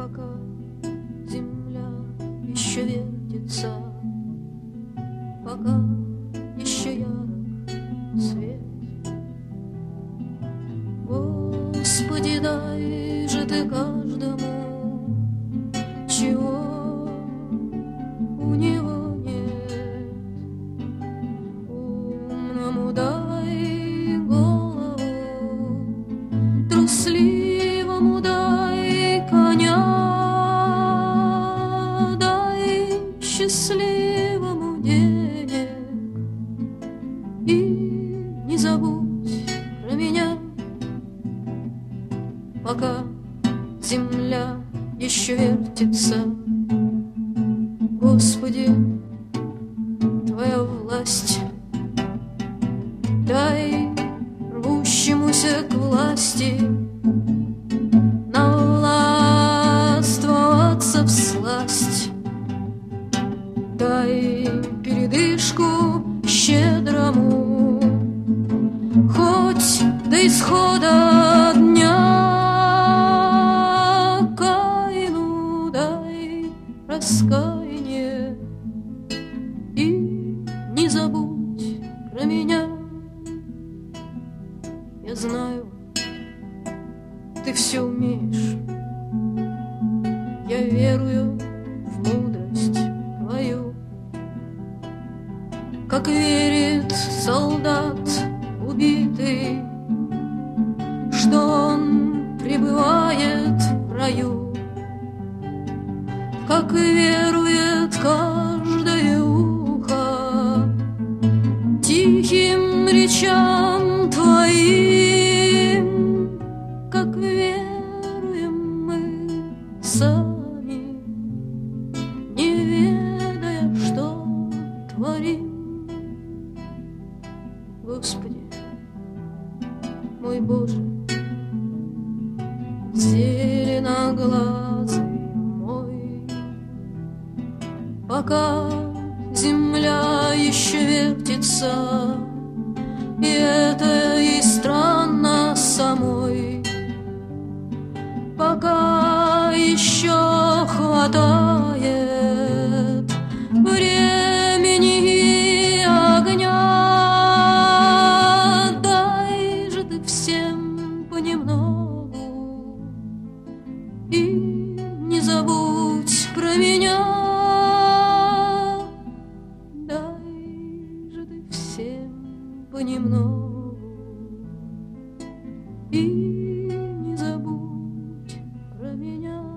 пока земля еще вертится, пока еще ярок свет. Господи, дай же ты каждому, чего у него нет. Умному дай голову, трусливому дай коня, дай счастливому денег и не забудь про меня, пока земля еще вертится. Господи, Твоя власть дай рвущемуся к власти навластвоваться всласть. Дай передышку щедрому, хоть до исхода дня. Каину дай раскаяние и не забудь про меня. Я знаю, ты все умеешь, я верую в мудрость Твою, как верит солдат убитый, что он пребывает в раю, как верует каждое ухо тихим речам Твоим, как веруем мы сами, не ведая, что творим. Господи, мой Боже, зеленоглазый мой, пока земля еще вертится, и это и странно самой, пока еще хватает времени и огня, дай же ты всем понемногу и не забудь про меня. Дай же ты всем понемногу и не забудь про меня.